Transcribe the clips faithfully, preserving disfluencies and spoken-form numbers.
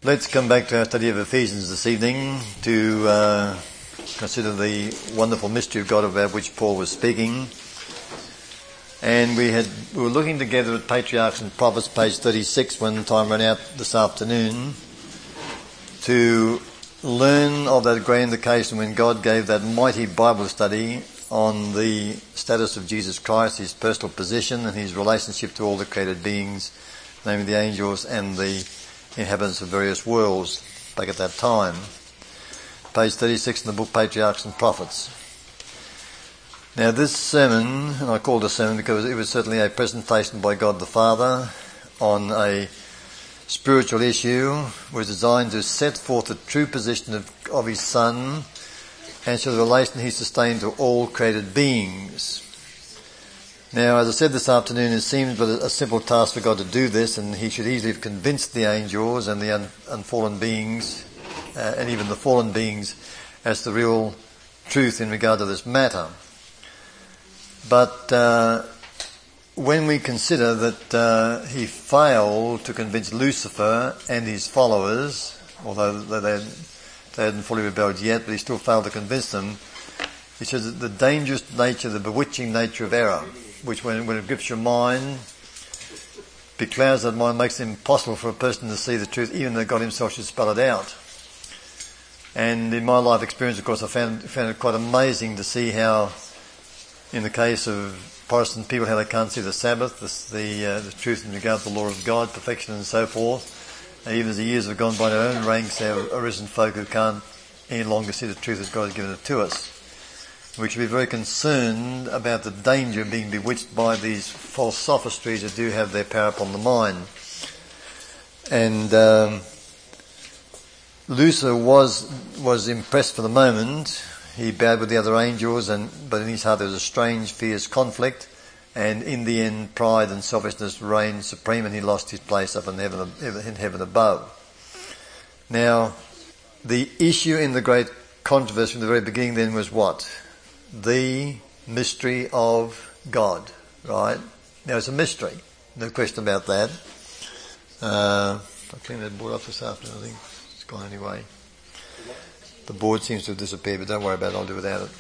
Let's come back to our study of Ephesians this evening to uh, consider the wonderful mystery of God about which Paul was speaking. And we had we were looking together at Patriarchs and Prophets, page thirty-six, when time ran out this afternoon, to learn of that great indication when God gave that mighty Bible study on the status of Jesus Christ, his personal position and his relationship to all the created beings, namely the angels and the inhabitants of various worlds back at that time. Page thirty-six in the book Patriarchs and Prophets. Now this sermon, and I called it a sermon because it was certainly a presentation by God the Father on a spiritual issue, was designed to set forth the true position of, of his Son and show the relation he sustained to all created beings. Now, as I said this afternoon, it seems but a simple task for God to do this, and he should easily have convinced the angels and the un- unfallen beings, uh, and even the fallen beings, as the real truth in regard to this matter. But uh, when we consider that uh, he failed to convince Lucifer and his followers, although they, they hadn't fully rebelled yet, but he still failed to convince them, it shows that the dangerous nature, the bewitching nature of error, which when, when it grips your mind, beclouds that mind, makes it impossible for a person to see the truth, even though God himself should spell it out. And in my life experience, of course, I found, found it quite amazing to see how, in the case of Protestant people, how they can't see the Sabbath, the the, uh, the truth in regard to the law of God, perfection and so forth. And even as the years have gone by in our own ranks, there have arisen folk who can't any longer see the truth as God has given it to us. We should be very concerned about the danger of being bewitched by these false sophistries that do have their power upon the mind. And um, Lucifer was was impressed for the moment. He bowed with the other angels, and but in his heart there was a strange, fierce conflict. And in the end, pride and selfishness reigned supreme, and he lost his place up in heaven, in heaven above. Now, the issue in the great controversy from the very beginning then was what? The mystery of God, right? Now it's a mystery, no question about that. Uh, I cleaned that board off this afternoon, I think it's gone anyway. The board seems to have disappeared, but don't worry about it, I'll do without it.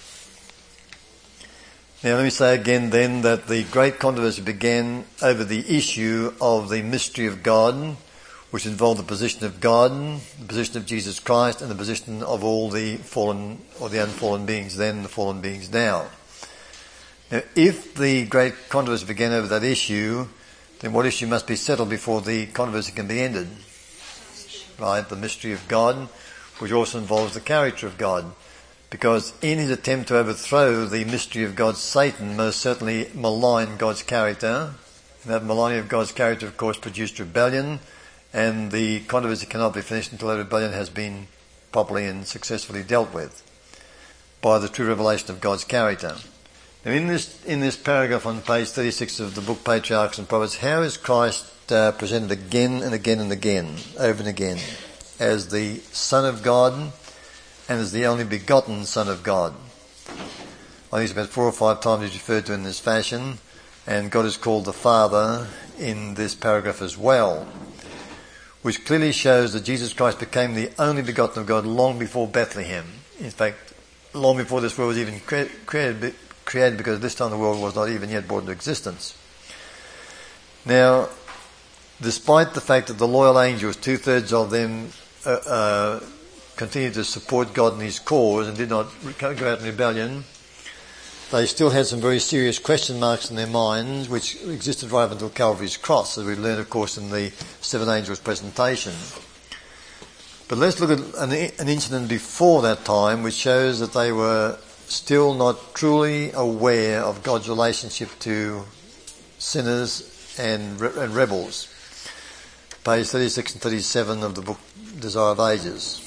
Now let me say again then that the great controversy began over the issue of the mystery of God, which involved the position of God, the position of Jesus Christ, and the position of all the fallen or the unfallen beings then, the fallen beings now. Now, if the great controversy began over that issue, then what issue must be settled before the controversy can be ended? Right, the mystery of God, which also involves the character of God. Because in his attempt to overthrow the mystery of God, Satan most certainly maligned God's character. And that maligning of God's character, of course, produced rebellion. And the controversy cannot be finished until that rebellion has been properly and successfully dealt with by the true revelation of God's character. Now in this in this paragraph on page thirty-six of the book Patriarchs and Prophets, how is Christ uh, presented again and again and again, over and again, as the Son of God and as the only begotten Son of God? I think it's about four or five times he's referred to in this fashion, and God is called the Father in this paragraph as well, which clearly shows that Jesus Christ became the only begotten of God long before Bethlehem. In fact, long before this world was even cre- created, created, because this time the world was not even yet brought into existence. Now, despite the fact that the loyal angels, two-thirds of them, uh, uh, continued to support God in his cause and did not go out in rebellion, they still had some very serious question marks in their minds, which existed right up until Calvary's cross, as we learned, of course, in the seven angels presentation. But let's look at an, an incident before that time, which shows that they were still not truly aware of God's relationship to sinners and, re- and rebels. Page thirty-six and thirty-seven of the book Desire of Ages.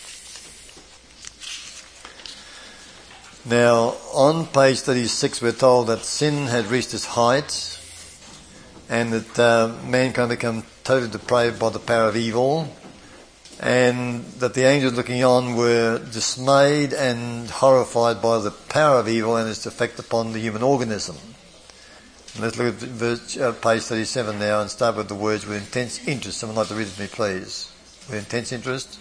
Now, on page thirty-six, we're told that sin had reached its height, and that uh, mankind had become totally depraved by the power of evil, and that the angels looking on were dismayed and horrified by the power of evil and its effect upon the human organism. And let's look at verse, uh, page thirty-seven now and start with the words with intense interest. Someone like to read it to me, please. With intense interest?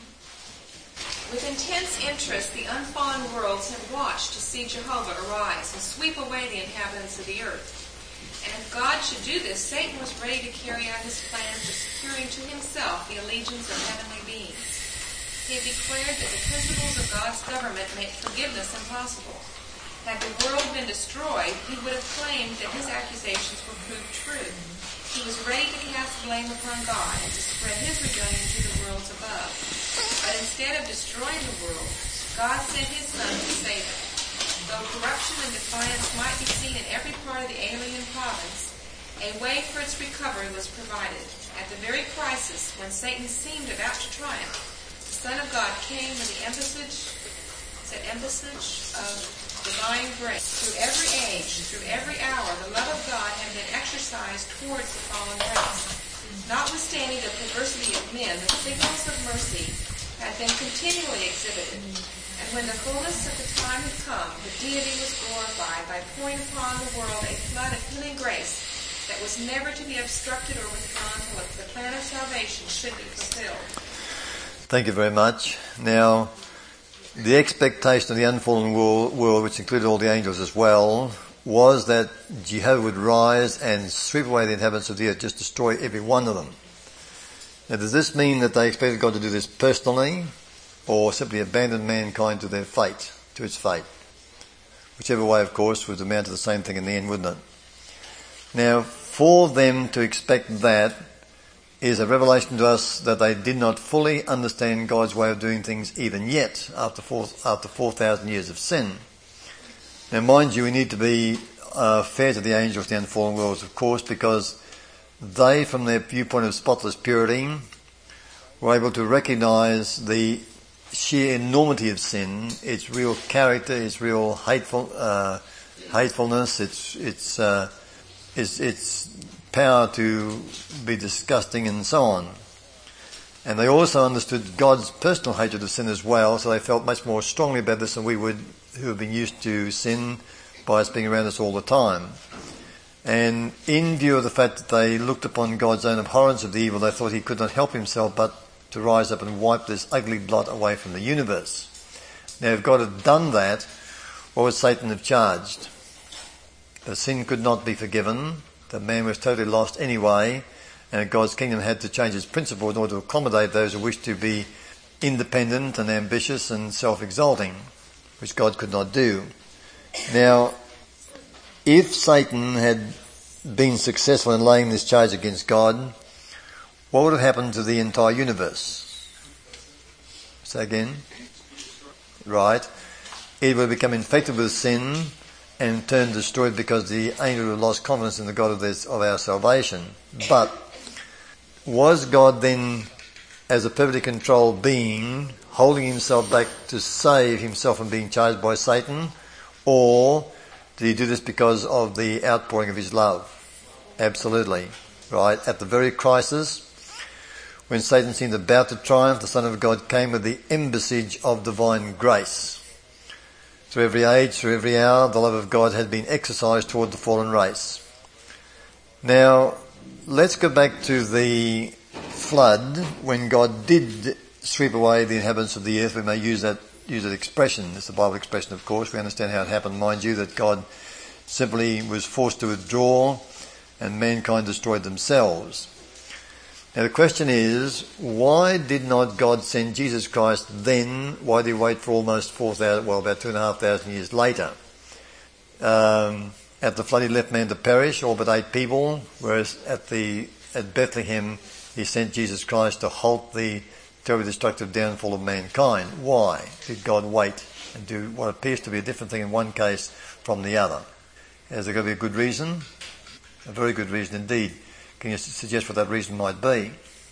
With intense interest, the unfallen worlds had watched to see Jehovah arise and sweep away the inhabitants of the earth. And if God should do this, Satan was ready to carry out his plans of securing to himself the allegiance of heavenly beings. He had declared that the principles of God's government make forgiveness impossible. Had the world been destroyed, he would have claimed that his accusations were proved true. He was ready to cast blame upon God and to spread his rebellion to the worlds above. But instead of destroying the world, God sent his Son to save it. Though corruption and defiance might be seen in every part of the alien province, a way for its recovery was provided. At the very crisis when Satan seemed about to triumph, the Son of God came with the embassage, said embassage of divine grace. Through every age, through every hour, the love of God had been exercised towards the fallen race. Notwithstanding the perversity of men, the signals of mercy had been continually exhibited. And when the fullness of the time had come, the deity was glorified by pouring upon the world a flood of healing grace that was never to be obstructed or withdrawn until the plan of salvation should be fulfilled. Thank you very much. Now, the expectation of the unfallen world, which included all the angels as well, was that Jehovah would rise and sweep away the inhabitants of the earth, just destroy every one of them. Now, does this mean that they expected God to do this personally, or simply abandon mankind to their fate, to its fate? Whichever way, of course, would amount to the same thing in the end, wouldn't it? Now, for them to expect that is a revelation to us that they did not fully understand God's way of doing things even yet, after four, after four thousand years of sin. Now, mind you, we need to be uh, fair to the angels, the unfallen worlds, of course, because they, from their viewpoint of spotless purity, were able to recognise the sheer enormity of sin, its real character, its real hateful, uh, hatefulness, its its uh, its its power to be disgusting, and so on. And they also understood God's personal hatred of sin as well, so they felt much more strongly about this than we would, who have been used to sin by us being around us all the time. And in view of the fact that they looked upon God's own abhorrence of the evil, they thought he could not help himself but to rise up and wipe this ugly blot away from the universe. Now, if God had done that, what would Satan have charged? That sin could not be forgiven, that man was totally lost anyway, and God's kingdom had to change its principle in order to accommodate those who wished to be independent and ambitious and self-exalting, which God could not do. Now, if Satan had been successful in laying this charge against God, what would have happened to the entire universe? Say again? Right. It would have become infected with sin and turned destroyed because the angel had lost confidence in the God of, this, of our salvation. But was God then, as a perfectly controlled being, holding himself back to save himself from being charged by Satan? Or did he do this because of the outpouring of his love? Absolutely. Right. At the very crisis, when Satan seemed about to triumph, the Son of God came with the embassage of divine grace. Through every age, through every hour, the love of God had been exercised toward the fallen race. Now, let's go back to the flood, when God did sweep away the inhabitants of the earth. We may use that use that expression. It's a Bible expression, of course. We understand how it happened, mind you, that God simply was forced to withdraw and mankind destroyed themselves. Now the question is, why did not God send Jesus Christ then? Why did he wait for almost four thousand, well, about two and a half thousand years later? Um, at the flood he left man to perish, all but eight people, whereas at the at Bethlehem he sent Jesus Christ to halt the terribly destructive downfall of mankind. Why did God wait and do what appears to be a different thing in one case from the other? Has there got to be a good reason? A very good reason indeed. Can you suggest what that reason might be?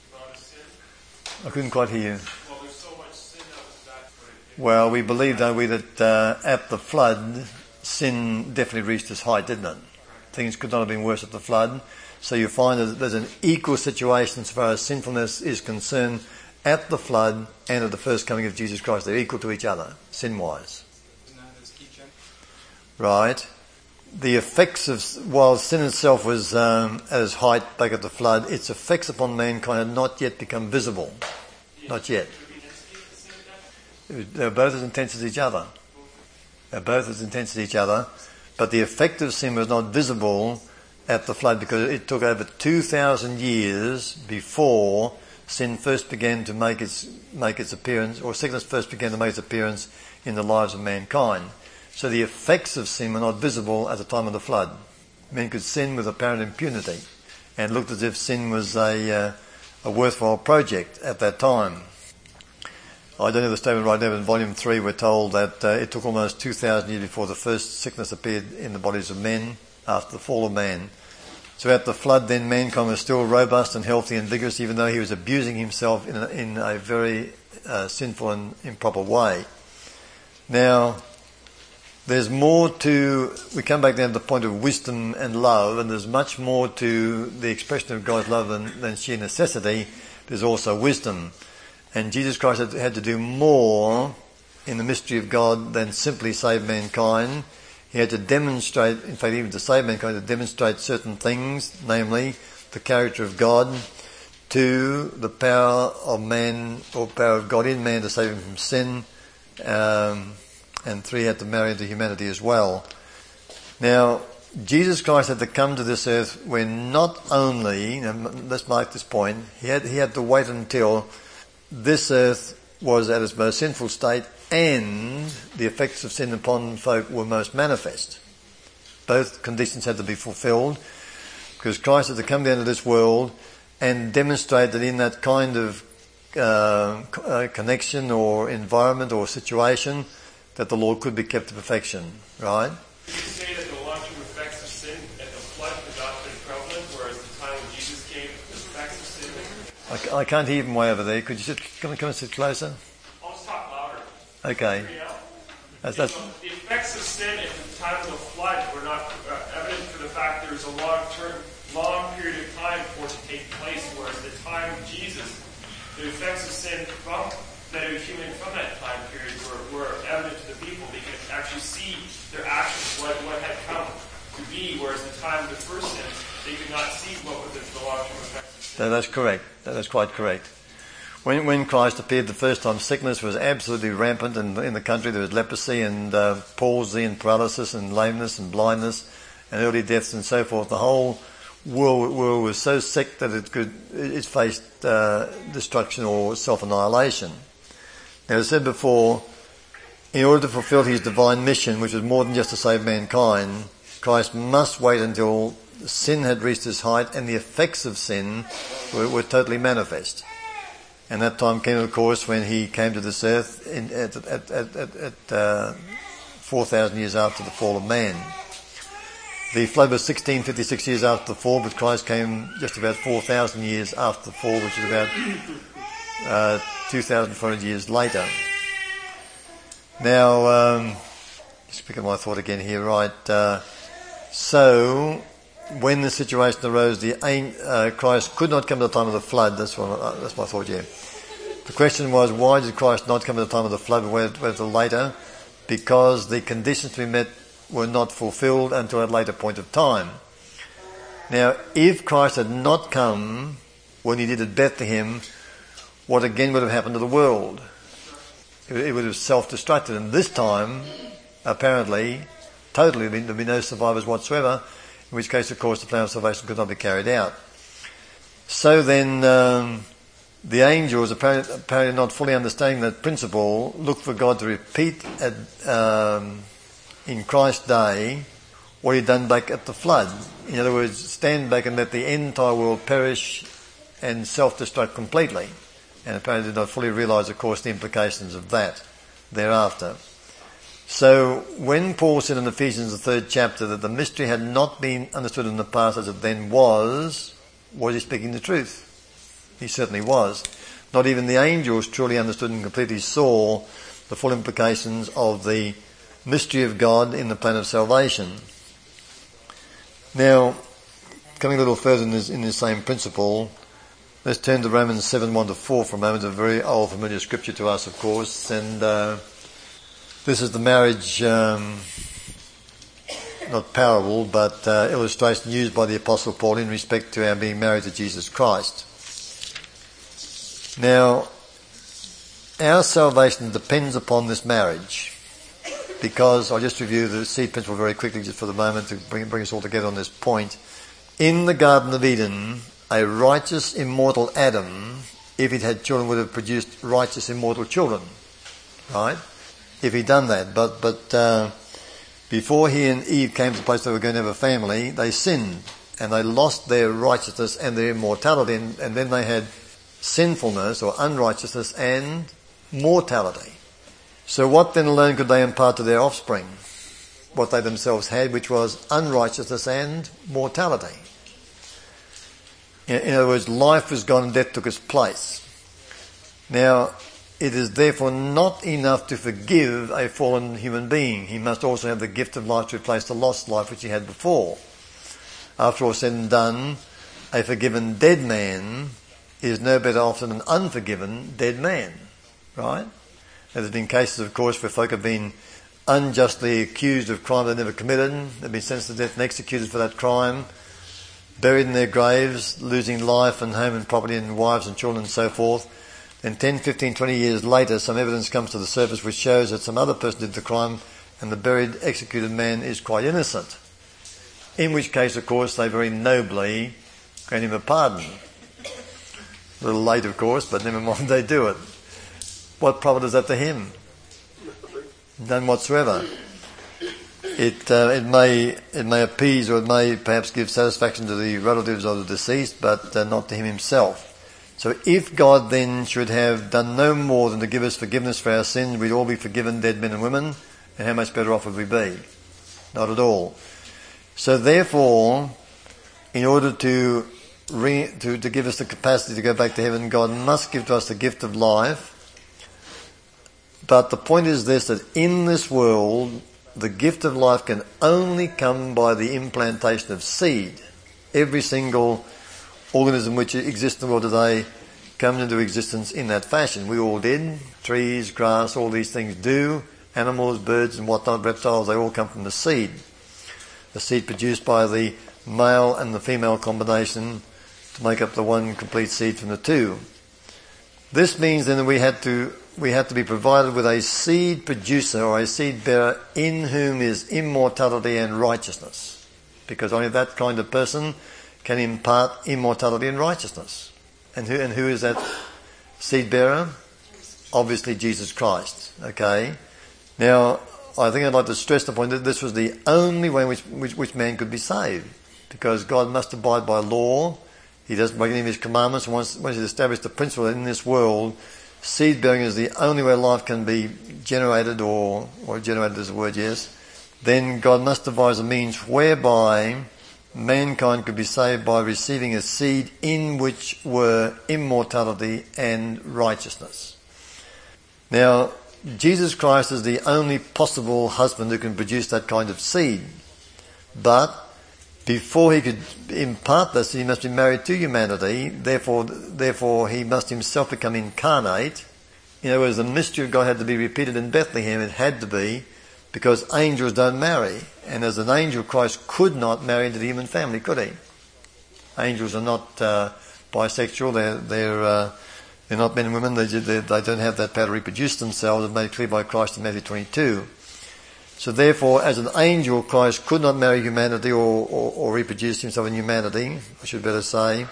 I couldn't quite hear you. Well, there's so much sin that was back for it. Well, we believe, don't we, that uh, at the flood, sin definitely reached its height, didn't it? Things could not have been worse at the flood. So you find that there's an equal situation as far as sinfulness is concerned at the flood and at the first coming of Jesus Christ. They're equal to each other, sin-wise. Right. The effects of, while sin itself was um, at its height back at the flood, its effects upon mankind had not yet become visible. Not yet. They're both as intense as each other. They're both as intense as each other, but the effect of sin was not visible at the flood because it took over two thousand years before sin first began to make its make its appearance, or sickness first began to make its appearance in the lives of mankind. So the effects of sin were not visible at the time of the flood. Men could sin with apparent impunity, and it looked as if sin was a uh, a worthwhile project at that time. I don't know the statement right now, but in volume three we're told that uh, it took almost two thousand years before the first sickness appeared in the bodies of men after the fall of man. So at the flood then mankind was still robust and healthy and vigorous, even though he was abusing himself in a, in a very uh, sinful and improper way. Now, there's more to, we come back down to the point of wisdom and love, and there's much more to the expression of God's love than, than sheer necessity. There's also wisdom. And Jesus Christ had, had to do more in the mystery of God than simply save mankind. He had to demonstrate, in fact even to save mankind, to demonstrate certain things, namely the character of God, to the power of man, or power of God in man to save him from sin, um, and three, he had to marry into humanity as well. Now, Jesus Christ had to come to this earth when not only, and let's mark this point, he had, he had to wait until this earth was at its most sinful state and the effects of sin upon folk were most manifest. Both conditions had to be fulfilled because Christ had to come down to this world and demonstrate that in that kind of uh, uh, connection or environment or situation that the Lord could be kept to perfection, right? You say that the long-term effects of sin at the flood have not been prevalent, whereas the time when Jesus came, the effects of sin... I, I can't hear him way over there. Could you sit, come, come and sit closer? I'll just talk louder. Okay. That's, that's... The effects of sin at the time of the flood were not uh, evident for the fact there was a long-term, long period of time for it to take place, whereas at the time of Jesus, the effects of sin from that accumulated from that time period were, were evident to the people. They could actually see their actions, what, what had come to be, whereas at the time of the first sin, they could not see what were the, the long-term effects of sin. No, that's correct. That's quite correct. When, when Christ appeared the first time, sickness was absolutely rampant in, in the country. There was leprosy and uh, palsy and paralysis and lameness and blindness and early deaths and so forth. The whole world, world was so sick that it could it faced uh, destruction or self-annihilation. Now, as I said before, in order to fulfill his divine mission, which was more than just to save mankind, Christ must wait until sin had reached its height and the effects of sin were, were totally manifest. And that time came, of course, when he came to this earth in, at, at, at, at, at uh, four thousand years after the fall of man. The flood was sixteen fifty-six years after the fall, but Christ came just about four thousand years after the fall, which is about uh, two thousand four hundred years later. Now, um, just pick up my thought again here, right? Uh, so, when the situation arose, the uh, Christ could not come at the time of the flood. That's what uh, that's my thought. Yeah. The question was, why did Christ not come at the time of the flood, but wait until later? Because the conditions to be met were not fulfilled until a later point of time. Now, if Christ had not come when he did at Bethlehem, what again would have happened to the world? It would have self-destructed, and this time, apparently, totally, there would be no survivors whatsoever, in which case, of course, the plan of salvation could not be carried out. So then, um, the angels, apparently, apparently not fully understanding that principle, looked for God to repeat at, um, in Christ's day what he'd done back at the flood. In other words, stand back and let the entire world perish and self-destruct completely. And apparently did not fully realise, of course, the implications of that thereafter. So when Paul said in Ephesians, the third chapter, that the mystery had not been understood in the past as it then was, was he speaking the truth? He certainly was. Not even the angels truly understood and completely saw the full implications of the mystery of God in the plan of salvation. Now, coming a little further in this, in this same principle, let's turn to Romans seven, one to four for a moment, a very old familiar scripture to us, of course, and uh, this is the marriage, um, not parable, but uh, illustration used by the Apostle Paul in respect to our being married to Jesus Christ. Now, our salvation depends upon this marriage. Because, I'll just review the seed principle very quickly just for the moment to bring, bring us all together on this point. In the Garden of Eden, a righteous, immortal Adam, if he'd had children, would have produced righteous, immortal children. Right? If he'd done that. But, but, uh, before he and Eve came to the place they were going to have a family, they sinned. And they lost their righteousness and their immortality. And, and then they had sinfulness or unrighteousness and mortality. So what then alone could they impart to their offspring? What they themselves had, which was unrighteousness and mortality. In, in other words, life was gone and death took its place. Now, it is therefore not enough to forgive a fallen human being. He must also have the gift of life to replace the lost life which he had before. After all said and done, a forgiven dead man is no better off than an unforgiven dead man. Right? There's been cases, of course, where folk have been unjustly accused of crime they never committed. They've been sentenced to death and executed for that crime, buried in their graves, losing life and home and property and wives and children and so forth. Then ten, fifteen, twenty years later, some evidence comes to the surface which shows that some other person did the crime and the buried, executed man is quite innocent. In which case, of course, they very nobly grant him a pardon. A little late, of course, but never mind, they do it. What profit is that to him? None whatsoever. It uh, it may it may appease or it may perhaps give satisfaction to the relatives of the deceased, but uh, not to him himself. So if God then should have done no more than to give us forgiveness for our sins, we'd all be forgiven, dead men and women, and how much better off would we be? Not at all. So therefore, in order to, re, to to give us the capacity to go back to heaven, God must give to us the gift of life. But the point is this, that in this world, the gift of life can only come by the implantation of seed. Every single organism which exists in the world today comes into existence in that fashion. We all did. Trees, grass, all these things do. Animals, birds and whatnot, reptiles, they all come from the seed. The seed produced by the male and the female combination to make up the one complete seed from the two. This means then that we had to we have to be provided with a seed producer or a seed bearer in whom is immortality and righteousness. Because only that kind of person can impart immortality and righteousness. And who, and who is that seed bearer? Obviously Jesus Christ. Okay? Now, I think I'd like to stress the point that this was the only way in which, which, which man could be saved. Because God must abide by law. He doesn't break any of his commandments. And once, once he's established the principle that in this world, seed bearing is the only way life can be generated, or, or generated is a word, yes, then God must devise a means whereby mankind could be saved by receiving a seed in which were immortality and righteousness. Now, Jesus Christ is the only possible husband who can produce that kind of seed. But before he could impart this, he must be married to humanity. Therefore, therefore, he must himself become incarnate. In other words, the mystery of God had to be repeated in Bethlehem. It had to be, because angels don't marry. And as an angel, Christ could not marry into the human family, could he? Angels are not uh, bisexual. They're they're uh, they're not men and women. They they, they don't have that power to reproduce themselves. It's made clear by Christ in Matthew twenty-two. So therefore, as an angel, Christ could not marry humanity or, or, or reproduce himself in humanity, I should better say.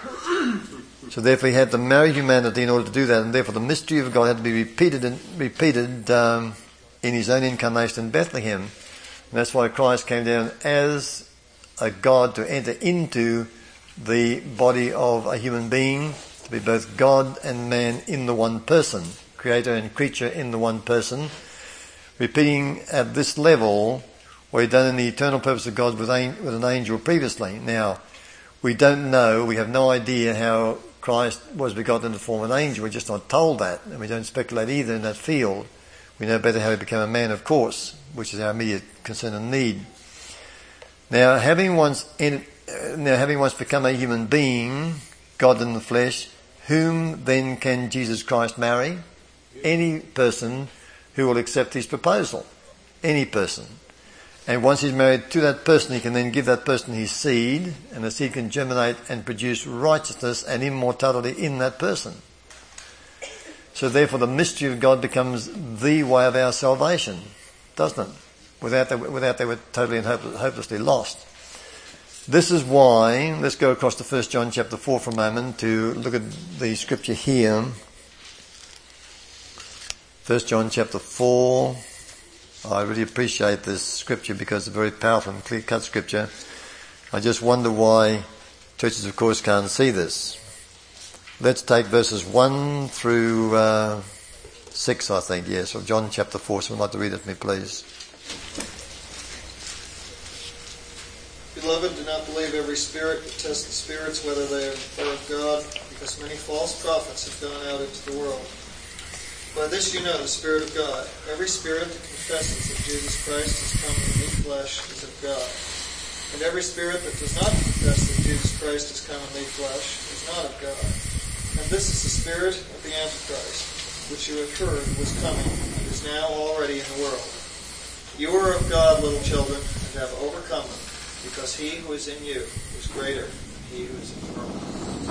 So therefore he had to marry humanity in order to do that, and therefore the mystery of God had to be repeated and repeated um, in his own incarnation in Bethlehem. And that's why Christ came down as a God to enter into the body of a human being, to be both God and man in the one person, creator and creature in the one person, repeating at this level what he'd done in the eternal purpose of God with, an, with an angel previously. Now, we don't know, we have no idea how Christ was begotten in the form of an angel. We're just not told that, and we don't speculate either in that field. We know better how he became a man, of course, which is our immediate concern and need. Now, having once in, uh, now having once become a human being, God in the flesh, whom then can Jesus Christ marry? Any person who will accept his proposal. Any person. And once he's married to that person, he can then give that person his seed, and the seed can germinate and produce righteousness and immortality in that person. So therefore the mystery of God becomes the way of our salvation, doesn't it? Without that, without that we're totally and hopelessly lost. This is why, let's go across to First John chapter four for a moment to look at the scripture here. First John chapter four. I really appreciate this scripture because it's a very powerful and clear-cut scripture. I just wonder why churches, of course, can't see this. Let's take verses one through uh, six, I think, yes, of John chapter four. Someone like to read it to me, please. Beloved, do not believe every spirit, but test the spirits whether they are of God, because many false prophets have gone out into the world. By this you know the Spirit of God. Every spirit that confesses that Jesus Christ has come in the flesh is of God. And every spirit that does not confess that Jesus Christ has come in the flesh is not of God. And this is the spirit of the Antichrist, which you have heard was coming, and is now already in the world. You are of God, little children, and have overcome them, because he who is in you is greater than he who is in the world.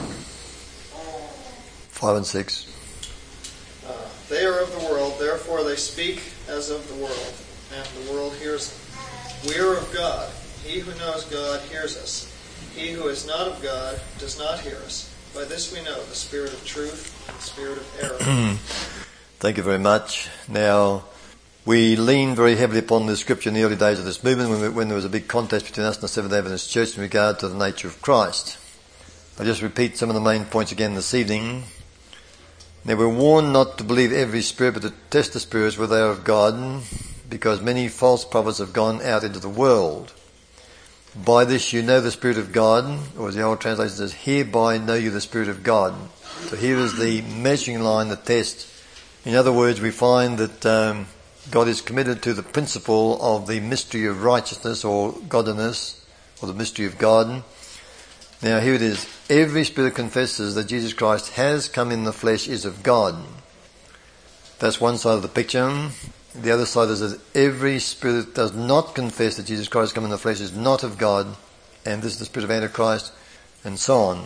Five and six. Uh, they are of the world, therefore they speak as of the world, and the world hears them. We are of God. He who knows God hears us. He who is not of God does not hear us. By this we know the spirit of truth and the spirit of error. Thank you very much. Now, we leaned very heavily upon this scripture in the early days of this movement when, we, when there was a big contest between us and the Seventh-day Adventist Church in regard to the nature of Christ. I'll just repeat some of the main points again this evening. Now, we're warned not to believe every spirit, but to test the spirits whether they are of God, because many false prophets have gone out into the world. By this you know the Spirit of God, or as the old translation says, hereby know you the Spirit of God. So here is the measuring line, the test. In other words, we find that um, God is committed to the principle of the mystery of righteousness or godliness, or the mystery of God. Now here it is. Every spirit confesses that Jesus Christ has come in the flesh is of God. That's one side of the picture. The other side is that every spirit that does not confess that Jesus Christ has come in the flesh is not of God, and this is the spirit of Antichrist, and so on.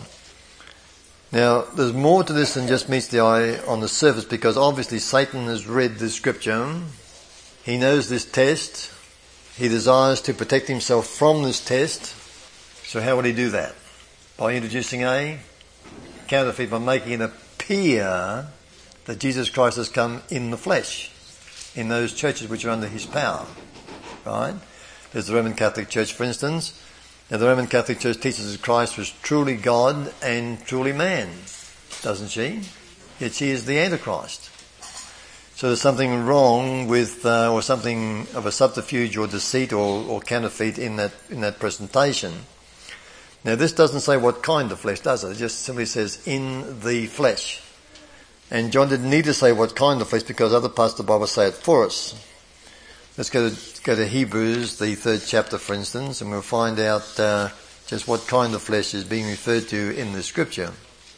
Now, there's more to this than just meets the eye on the surface, because obviously Satan has read this scripture. He knows this test. He desires to protect himself from this test. So how would he do that? By introducing a counterfeit, by making it appear that Jesus Christ has come in the flesh in those churches which are under his power. Right? There's the Roman Catholic Church, for instance. Now, the Roman Catholic Church teaches that Christ was truly God and truly man, doesn't she? Yet she is the Antichrist. So there's something wrong with, uh, or something of a subterfuge or deceit or, or counterfeit in that in that presentation. Now, this doesn't say what kind of flesh, does it? It just simply says in the flesh. And John didn't need to say what kind of flesh because other parts of the Bible say it for us. Let's go to go to Hebrews, the third chapter, for instance, and we'll find out uh, just what kind of flesh is being referred to in the scripture.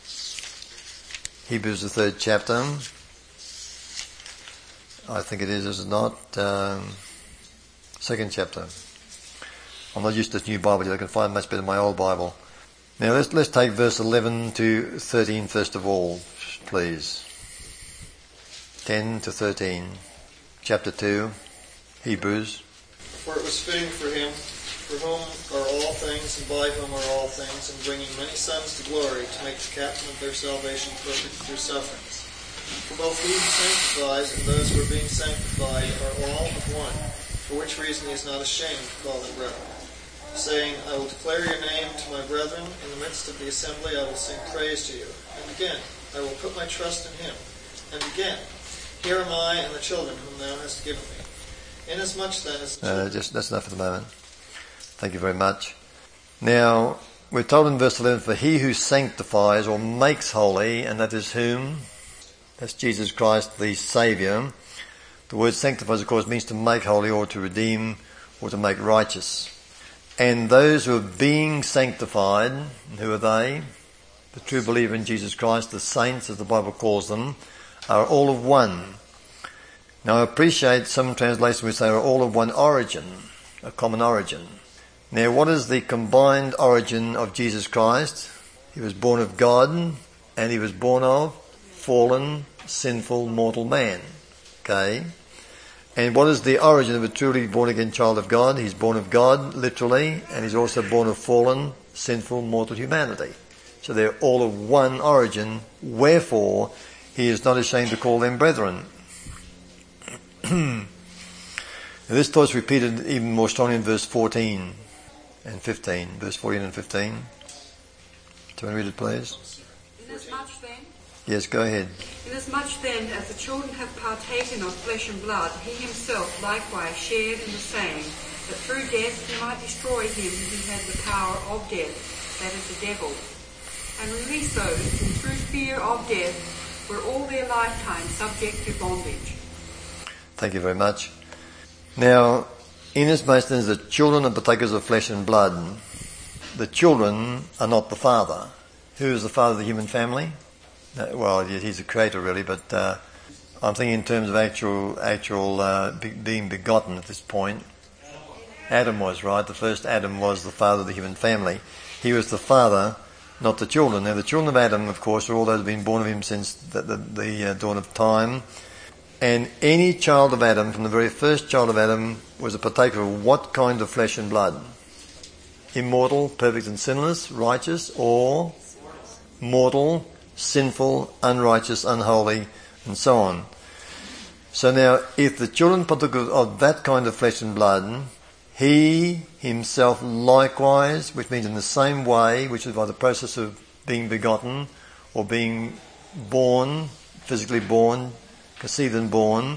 Hebrews, the third chapter. I think it is, is it not? Um, second chapter. I'm not used to this new Bible yet. I can find much better in my old Bible. Now let's let's take verse eleven to thirteen first of all, please. ten to thirteen. Chapter two, Hebrews. For it was fitting for him, for whom are all things, and by whom are all things, and bringing many sons to glory, to make the captain of their salvation perfect through sufferings. For both he who sanctifies and those who are being sanctified are all of one, for which reason he is not ashamed to call them brethren, saying, I will declare your name to my brethren, in the midst of the assembly I will sing praise to you. And again, I will put my trust in him. And again, here am I and the children whom thou hast given me. Inasmuch then as the children... Uh, just, that's enough for the moment. Thank you very much. Now, we're told in verse eleven, for he who sanctifies or makes holy, and that is whom? That's Jesus Christ, the Saviour. The word sanctifies, of course, means to make holy or to redeem or to make righteous. And those who are being sanctified, who are they? The true believer in Jesus Christ, the saints, as the Bible calls them, are all of one. Now, I appreciate some translations which say are all of one origin, a common origin. Now, what is the combined origin of Jesus Christ? He was born of God, and he was born of fallen, sinful, mortal man. Okay? And what is the origin of a truly born-again child of God? He's born of God, literally, and he's also born of fallen, sinful, mortal humanity. So they're all of one origin, wherefore he is not ashamed to call them brethren. And this thought is repeated even more strongly in verse fourteen and fifteen. Verse fourteen and fifteen. Do you want to read it, please? Inasmuch then, Yes, go ahead. Inasmuch then as the children have partaken of flesh and blood, he himself likewise shared in the same, that through death he might destroy him who had the power of death, that is the devil, and release those who through fear of death were all their lifetime subject to bondage. Thank you very much. Now, inasmuch then as the children are partakers of flesh and blood, the children are not the father. Who is the father of the human family? Uh, well, he's a creator really, but uh, I'm thinking in terms of actual, actual uh, be, being begotten at this point. Adam was, right? The first Adam was the father of the human family. He was the father, not the children. Now, the children of Adam, of course, are all those who have been born of him since the, the, the uh, dawn of time. And any child of Adam, from the very first child of Adam, was a partaker of what kind of flesh and blood? Immortal, perfect and sinless, righteous, or mortal, sinful, unrighteous, unholy, and so on. So now, if the children partook of that kind of flesh and blood, he himself likewise, which means in the same way, which is by the process of being begotten, or being born, physically born, conceived and born,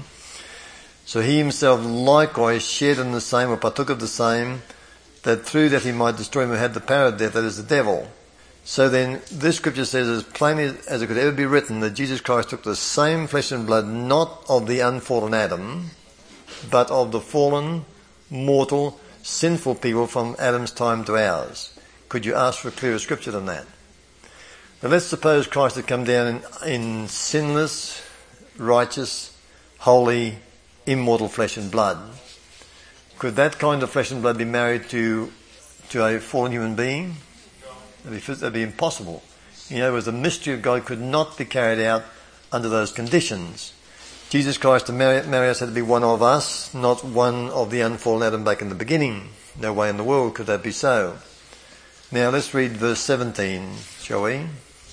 so he himself likewise shared in the same, or partook of the same, that through that he might destroy him who had the power of death, that is the devil. So then, this scripture says as plainly as it could ever be written that Jesus Christ took the same flesh and blood, not of the unfallen Adam, but of the fallen, mortal, sinful people from Adam's time to ours. Could you ask for a clearer scripture than that? Now let's suppose Christ had come down in, in sinless, righteous, holy, immortal flesh and blood. Could that kind of flesh and blood be married to to a fallen human being? That'd be, that'd be impossible. You know, the mystery of God could not be carried out under those conditions. Jesus Christ to marry, marry us had to be one of us, not one of the unfallen Adam back in the beginning. No way in the world could that be so. Now let's read verse seventeen, shall we?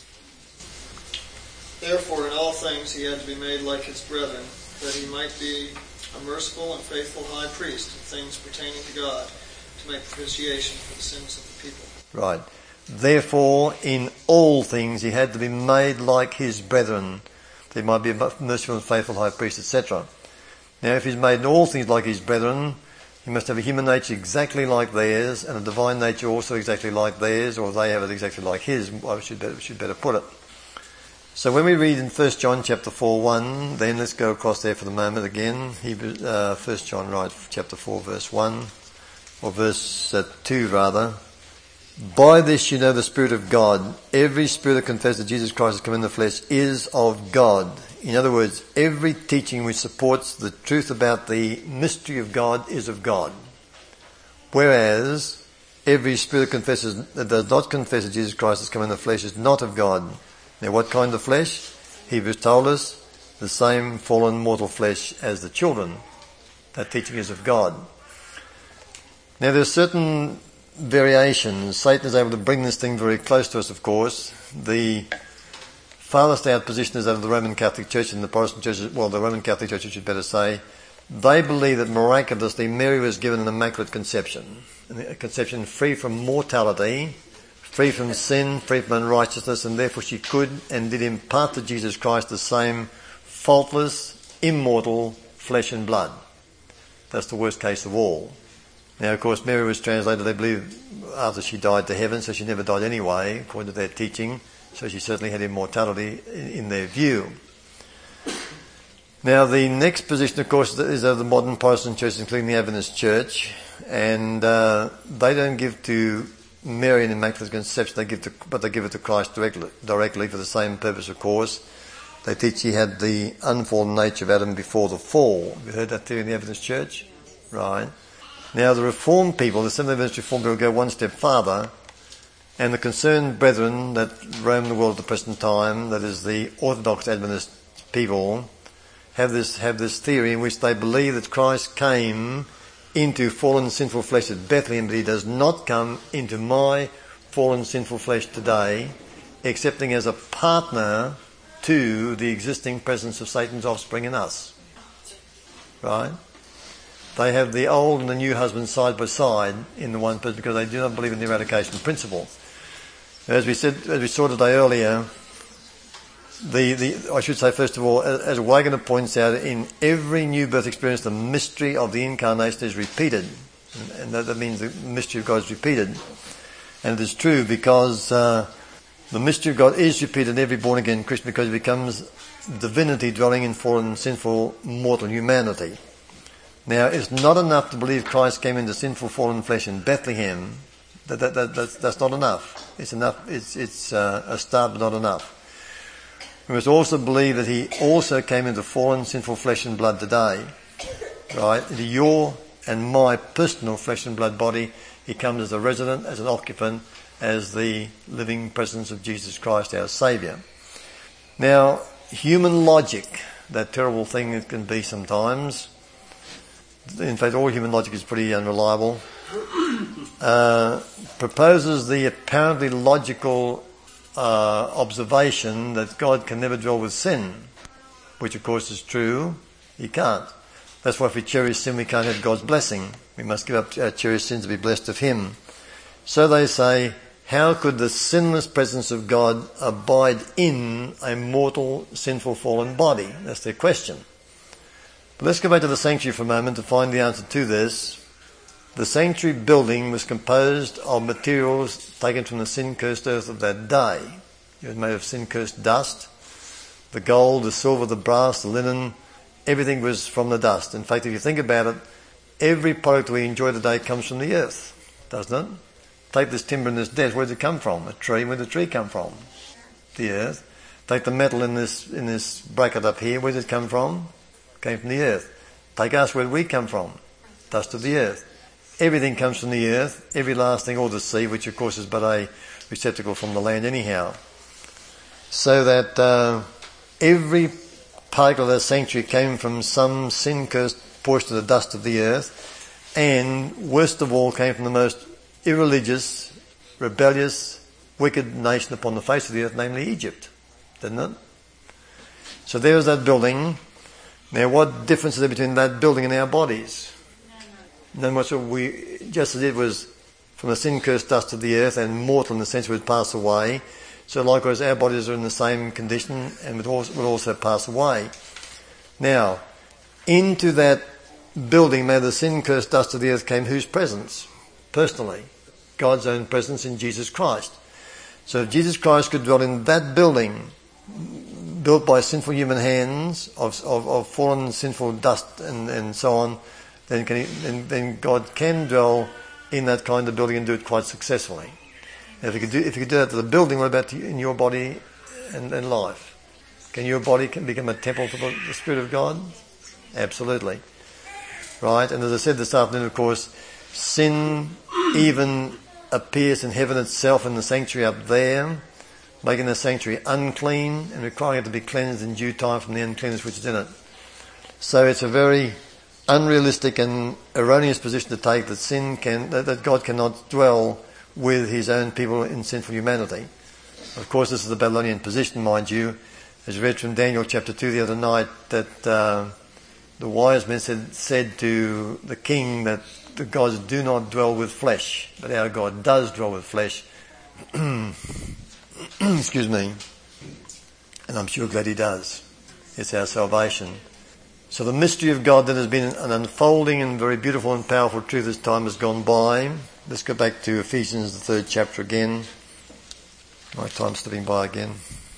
Therefore, in all things he had to be made like his brethren, that he might be a merciful and faithful high priest in things pertaining to God, to make propitiation for the sins of the people. Right. Therefore, in all things he had to be made like his brethren, that he might be a merciful and faithful high priest, et cetera. Now, if he's made in all things like his brethren, he must have a human nature exactly like theirs, and a divine nature also exactly like theirs, or they have it exactly like his. I should better, should better put it. So when we read in First John chapter four, one, then let's go across there for the moment again. Hebrew, uh, First John, right, chapter four, verse one, or verse uh, two rather. By this you know the Spirit of God. Every spirit that confesses that Jesus Christ has come in the flesh is of God. In other words, every teaching which supports the truth about the mystery of God is of God. Whereas, every spirit that confesses, that does not confess that Jesus Christ has come in the flesh is not of God. Now what kind of flesh? Hebrews told us, the same fallen mortal flesh as the children. That teaching is of God. Now there's certain variations. Satan is able to bring this thing very close to us, of course. The farthest out position is that of the Roman Catholic Church and the Protestant Church, well, the Roman Catholic Church, I should better say. They believe that miraculously Mary was given an immaculate conception. A conception free from mortality, free from sin, free from unrighteousness, and therefore she could and did impart to Jesus Christ the same faultless, immortal flesh and blood. That's the worst case of all. Now, of course, Mary was translated, they believe, after she died to heaven, so she never died anyway, according to their teaching. So she certainly had immortality in their view. Now, the next position, of course, is of the modern Protestant church, including the Adventist Church, and uh, they don't give to Mary an immaculate conception, they give to, but they give it to Christ directly, directly for the same purpose, of course. They teach he had the unfallen nature of Adam before the fall. Have you heard that theory in the Adventist Church? Right. Now, the Reformed people, the Seventh-day Adventist Reformed people, go one step farther, and the concerned brethren that roam the world at the present time, that is the Orthodox Adventist people have this have this theory in which they believe that Christ came into fallen sinful flesh at Bethlehem, but he does not come into my fallen sinful flesh today, excepting as a partner to the existing presence of Satan's offspring in us. Right? They have the old and the new husband side by side in the one person because they do not believe in the eradication principle. As we said, as we saw today earlier, the, the I should say first of all, as Wagner points out, in every new birth experience, the mystery of the incarnation is repeated, and that, that means the mystery of God is repeated, and it is true because uh, the mystery of God is repeated in every born again Christian because it becomes divinity dwelling in fallen, sinful, mortal humanity. Now, it's not enough to believe Christ came into sinful, fallen flesh in Bethlehem. That, that, that, that's, that's not enough. It's enough. It's, it's uh, a start, but not enough. We must also believe that he also came into fallen, sinful flesh and blood today, right? Into your and my personal flesh and blood body. He comes as a resident, as an occupant, as the living presence of Jesus Christ, our Saviour. Now, human logic, that terrible thing it can be sometimes. In fact, all human logic is pretty unreliable. Uh, proposes the apparently logical uh, observation that God can never dwell with sin, which of course is true. He can't. That's why if we cherish sin, we can't have God's blessing. We must give up our cherished sins to be blessed of Him. So they say, how could the sinless presence of God abide in a mortal, sinful, fallen body? That's their question. But let's go back to the sanctuary for a moment to find the answer to this. The sanctuary building was composed of materials taken from the sin-cursed earth of that day. It was made of sin-cursed dust. The gold, the silver, the brass, the linen, everything was from the dust. In fact, if you think about it, every product we enjoy today comes from the earth, doesn't it? Take this timber in this desk, where did it come from? A tree. Where did the tree come from? The earth. Take the metal in this in this bracket up here, where did it come from? It came from the earth. Take us, where did we come from? Dust of the earth. Everything comes from the earth, every last thing, or the sea, which of course is but a receptacle from the land anyhow. So that uh, every particle of that sanctuary came from some sin-cursed portion of the dust of the earth, and worst of all came from the most irreligious, rebellious, wicked nation upon the face of the earth, namely Egypt, didn't it? So there's that building. Now what difference is there between that building and our bodies? None whatsoever. We, just as it was from the sin-cursed dust of the earth and mortal in the sense it would pass away, so likewise our bodies are in the same condition and would also, would also pass away. Now, into that building made of the sin-cursed dust of the earth came whose presence? Personally, God's own presence in Jesus Christ. So if Jesus Christ could dwell in that building, built by sinful human hands, of, of, of fallen sinful dust and, and so on, then, can he, then, then God can dwell in that kind of building and do it quite successfully. Now, if he could do, if he could do that to the building, what about in your body and, and life? Can your body can become a temple for the, the Spirit of God? Absolutely. Right? And as I said this afternoon, of course, sin even appears in heaven itself in the sanctuary up there, making the sanctuary unclean and requiring it to be cleansed in due time from the uncleanness which is in it. So it's a very unrealistic and erroneous position to take that sin can, that, that God cannot dwell with His own people in sinful humanity. Of course, this is the Babylonian position, mind you, as we read from Daniel chapter two the other night, that uh, the wise men said, said to the king that the gods do not dwell with flesh, but our God does dwell with flesh. Excuse me. And I'm sure glad He does. It's our salvation. So the mystery of God that has been an unfolding and very beautiful and powerful truth as time has gone by. Let's go back to Ephesians, the third chapter again. My time's slipping by again.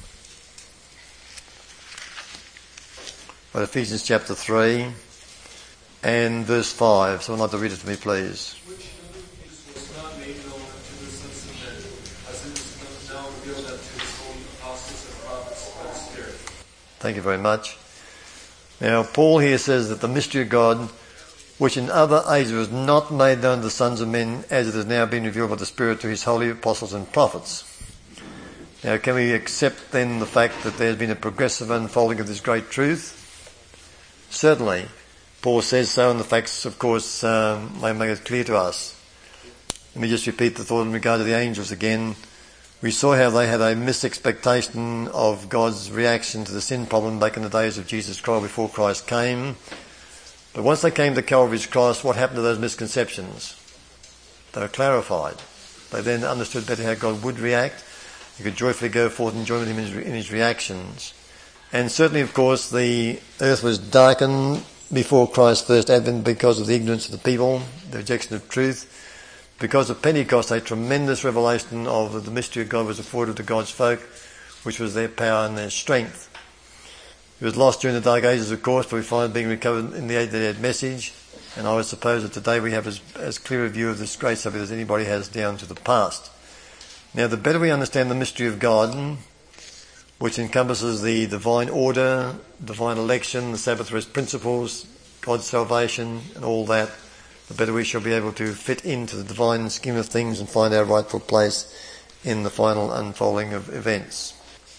Right, Ephesians chapter three and verse five. Someone like to read it to me, please. Which was not made known unto the sons of men, as it is now revealed unto His holy apostles and prophets by the Spirit. Thank you very much. Now, Paul here says that the mystery of God, which in other ages was not made known to the sons of men, as it has now been revealed by the Spirit to His holy apostles and prophets. Now, can we accept then the fact that there's been a progressive unfolding of this great truth? Certainly. Paul says so, and the facts, of course, um, may make it clear to us. Let me just repeat the thought in regard to the angels again. We saw how they had a misexpectation of God's reaction to the sin problem back in the days of Jesus Christ before Christ came. But once they came to Calvary's cross, what happened to those misconceptions? They were clarified. They then understood better how God would react. They could joyfully go forth and join with him in his, in his reactions. And certainly, of course, the earth was darkened before Christ's first advent because of the ignorance of the people, the rejection of truth. Because of Pentecost, a tremendous revelation of the mystery of God was afforded to God's folk, which was their power and their strength. It was lost during the Dark Ages, of course, but we find it being recovered in the age of the message. And I would suppose that today we have as, as clear a view of this great subject as anybody has down to the past. Now, the better we understand the mystery of God, which encompasses the divine order, divine election, the Sabbath rest principles, God's salvation, and all that, the better we shall be able to fit into the divine scheme of things and find our rightful place in the final unfolding of events.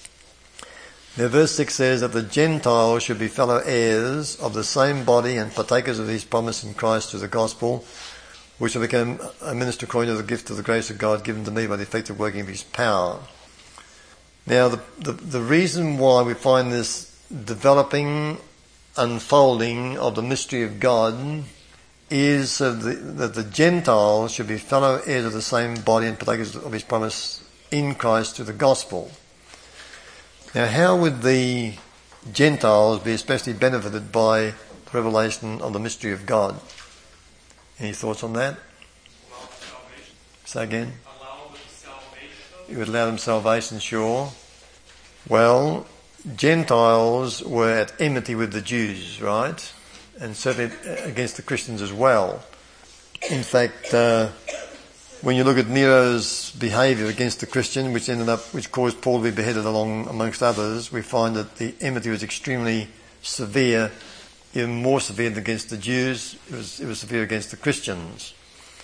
Now, verse six says that the Gentiles should be fellow heirs of the same body and partakers of his promise in Christ through the gospel, which shall become a minister according to the gift of the grace of God given to me by the effective working of his power. Now, the, the, the reason why we find this developing, unfolding of the mystery of God is so the, that the Gentiles should be fellow heirs of the same body and partakers of his promise in Christ through the gospel. Now, how would the Gentiles be especially benefited by the revelation of the mystery of God? Any thoughts on that? Allow them salvation. Say again? Allow them salvation. You would allow them salvation, sure. Well, Gentiles were at enmity with the Jews, right? And certainly against the Christians as well. In fact, uh, when you look at Nero's behaviour against the Christian, which ended up, which caused Paul to be beheaded along amongst others, we find that the enmity was extremely severe, even more severe than against the Jews. It was, it was severe against the Christians.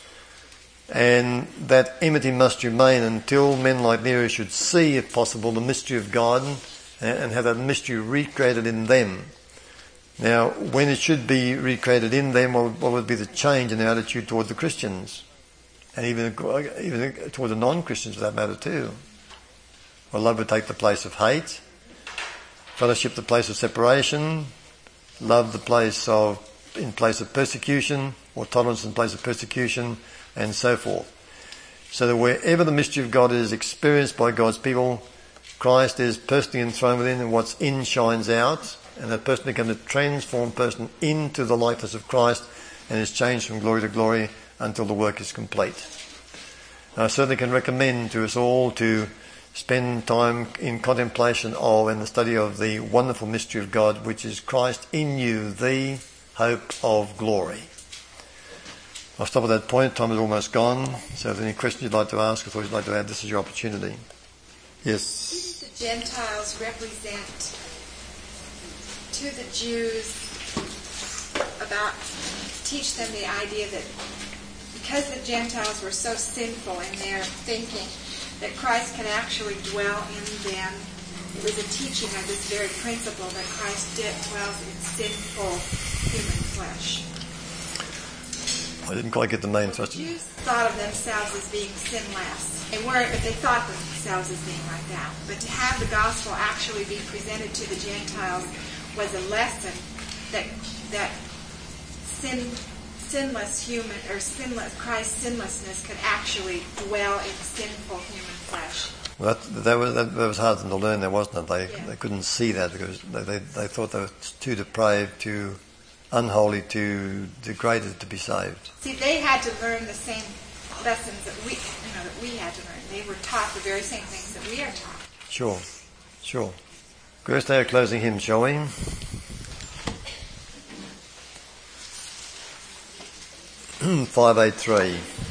And that enmity must remain until men like Nero should see, if possible, the mystery of God and, and have that mystery recreated in them. Now, when it should be recreated in them, what, what would be the change in their attitude toward the Christians? And even, even toward the non-Christians for that matter too. Well, love would take the place of hate, fellowship the place of separation, love the place of, in place of persecution, or tolerance in place of persecution, and so forth. So that wherever the mystery of God is experienced by God's people, Christ is personally enthroned within, and what's in shines out, and that person becomes a transformed person into the likeness of Christ and is changed from glory to glory until the work is complete. And I certainly can recommend to us all to spend time in contemplation of and the study of the wonderful mystery of God, which is Christ in you, the hope of glory. I'll stop at that point. Time is almost gone. So if there's any questions you'd like to ask or thoughts you'd like to add, this is your opportunity. Yes? The Gentiles represent to the Jews about, teach them the idea that because the Gentiles were so sinful in their thinking, that Christ can actually dwell in them. It was a teaching of this very principle that Christ dwells in sinful human flesh. I didn't quite get the main thrust. The Jews thought of themselves as being sinless. They weren't, but they thought of themselves as being like that. But to have the gospel actually be presented to the Gentiles was a lesson that that sin, sinless human or sinless Christ's sinlessness could actually dwell in sinful human flesh. Well, that, that, was, that, that was hard for them to learn, there wasn't it? They yeah. they couldn't see that because they, they they thought they were too depraved, too unholy, too degraded to be saved. See, they had to learn the same lessons that we, you know, that we had to learn. They were taught the very same things that we are taught. Sure, sure. Let's say a closing hymn, shall we? five eight three.